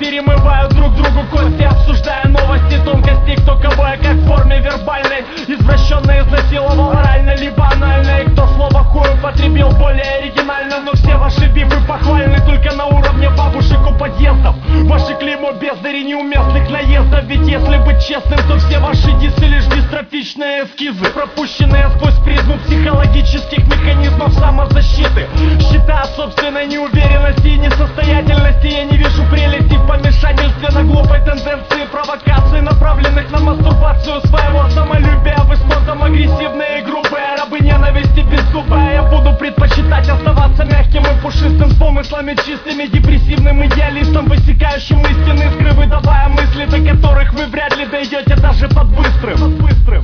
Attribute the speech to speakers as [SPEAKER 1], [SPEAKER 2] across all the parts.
[SPEAKER 1] перемывают друг другу кости, обсуждая новости, тонкости, кто кого и как в форме вербальной. Извращенно изнасиловал орально, либо анально, и кто слово хуй употребил более оригинально. Но все ваши бифы похвальны только на уровне бабушек у подъездов. Ваше клеймо бездари неуместных наездов. Ведь если быть честным, то все ваши дисы лишь дистрофичные эскизы, пропущенные сквозь призму психологических механизмов самозащиты. Счета от собственной неуверенности и несостоятельности. Я не вижу прелести в помешательстве на глупой тенденции провокации, направленных на мастурбацию своего самолюбия. Вы спортом агрессивные и грубые, рабы ненависти беззубая. Я буду предпочитать оставаться мягким и пушистым, с помыслами чистыми, депрессивным идеалистом, высекающим истины, искры, выдавая мысли, до которых вы вряд ли дойдете даже под быстрым.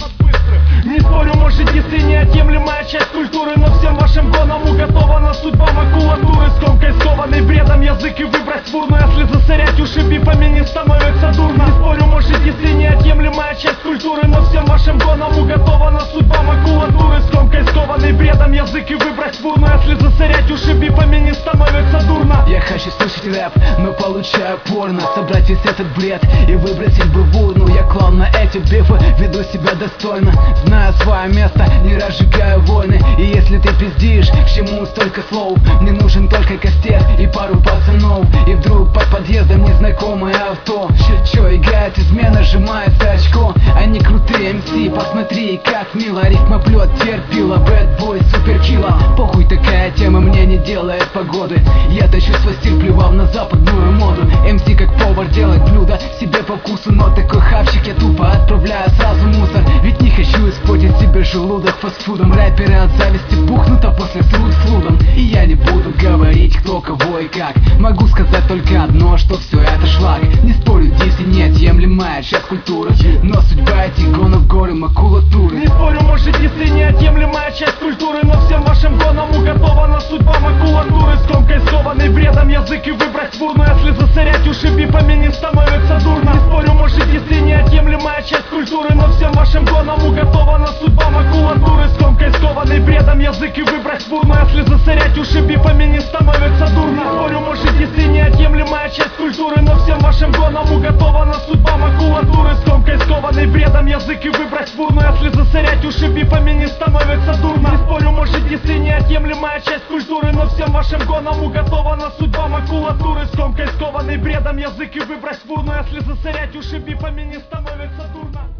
[SPEAKER 1] Не спорю, может, дисы неотъемлемая часть культуры, но всем вашим гонам уготована судьба макулатуры. Скомкой скованный бредом язык и выбрать в урну. Если засорять уши бифами, не становится дурно. Не спорю, может, дисы неотъемлемая часть культуры, но всем вашим гонам уготована судьба макулатуры. Скомкой скованный бредом язык и выбрать в урну. Если засорять уши бифами, не становится дурно.
[SPEAKER 2] Я хочу слышать рэп, но получаю порно. Собрать весь этот бред и выбросить бы в урну. Я клан на эти бифы, веду себя достойно, знаю свое место, не разжигаю войны. И если ты пиздишь, к чему столько слов? Мне нужен только костер и пару пацанов. И вдруг под подъездом незнакомое авто. Чё играет измена, сжимается очко. Они крутые МС, посмотри, как мило. Рифмоплет терпила, бэтбой, суперкилла. Похуй, такая тема мне не делает погоды. Я тащу свой стиль, плевал на западную моду. МС как повар делать блюдо себе по вкусу. Но такой хавчик я тупо отправляю сразу мусор. Ведь не хочу испортить себе желудок фастфудом. Рэперы от зависти пухнут, а после срут с лудом. И я не буду говорить, кто кого и как. Могу сказать только одно, что все это шлак. Не спорю, дисы неотъемлемая часть культуры, но судьба этих гонов горы макулатуры.
[SPEAKER 1] Не спорю, может, дисы неотъемлемая часть культуры, но всем вашим гонам уготована судьба макулатуры. Скомкой скованный бредом язык и выбрать в урну. Если засорять уши бифами, не становится дурно. Не спорю, может, дисы неотъемлемая часть культуры, но всем вашим гонам уготована судьба макулатуры. Скомкой скованный бредом язык и выбрать в урну. Если засорять уши бифами, не становится дурно. Спорю, может, дисы неотъемлемая часть культуры, но всем вашим гонам уготована судьба макулатуры. Скомкой скованный бредом язык и выбрать в урну. Если засорять уши бифами, не становится дурно. Не спорю, может, дисы неотъемлемая часть культуры, но всем вашим гонам уготована судьба макулатуры. Скомкой скованный бредом язык и выбрать в урну. Если засорять уши бифами, не становится дурно.